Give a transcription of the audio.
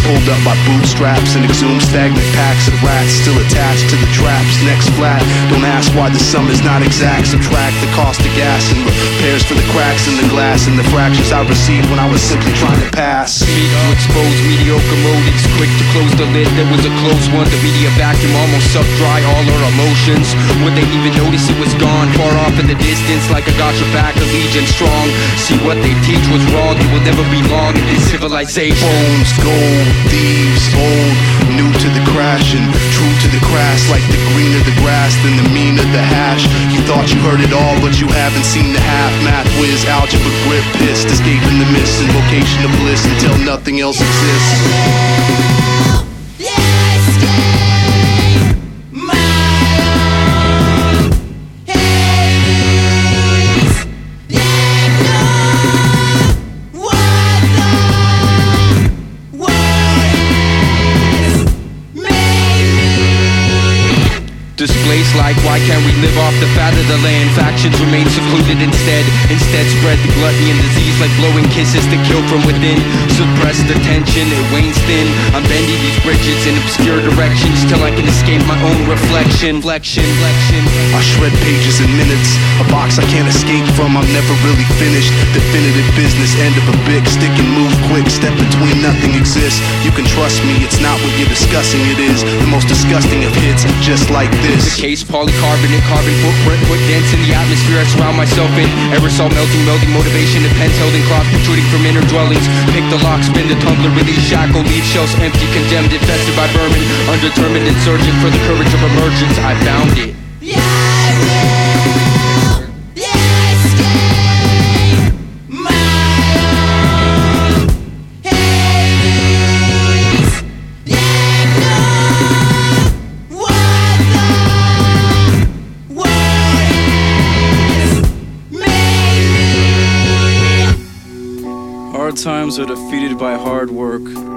pulled up by bootstraps and exhumed stagnant packs of rats still attached to the traps. Next flat, don't ask why the sum is not exact. Subtract the cost of gas and repairs for the cracks in the glass and the fractures I received when I was simply trying to pass. Speed to expose mediocre motives, quick to close the lid, there was a close one. The media vacuum almost sucked dry all our emotions. Would they even notice it was gone? Far off in the distance, like I got your back, a legion strong. See what they teach was wrong, it will never be long in this civilization. Bones, gold, thieves, old, new to the crash and true to the crass. Like the greener the grass, then the meaner the hash. You thought you heard it all, but you haven't seen the half. Math whiz, algebra grip, pissed, escaping the mist, invocation of bliss until nothing else exists. Displaced like, why can't we live off the fat of the land? Factions remain secluded instead spread the gluttony and disease like blowing kisses to kill from within. Suppress the tension, it wanes thin. I'm bending these bridges in obscure directions till I can escape my own reflection. I shred pages in minutes, a box I can't escape from. I'm never really finished. Definitive business, end of a big stick and move quick. Step between, nothing exists. You can trust me, it's not what you're discussing. It is the most disgusting of hits, just like this. The case, polycarbonate, carbon footprint, put dents in the atmosphere I surround myself in. Aerosol melting, motivation, the pens held in cloth protruding from inner dwellings. Pick the lock, spin the tumbler, release shackle, leave shells empty, condemned, infested by vermin. Undetermined and searching for the courage of emergence, I found it. Hard times are defeated by hard work.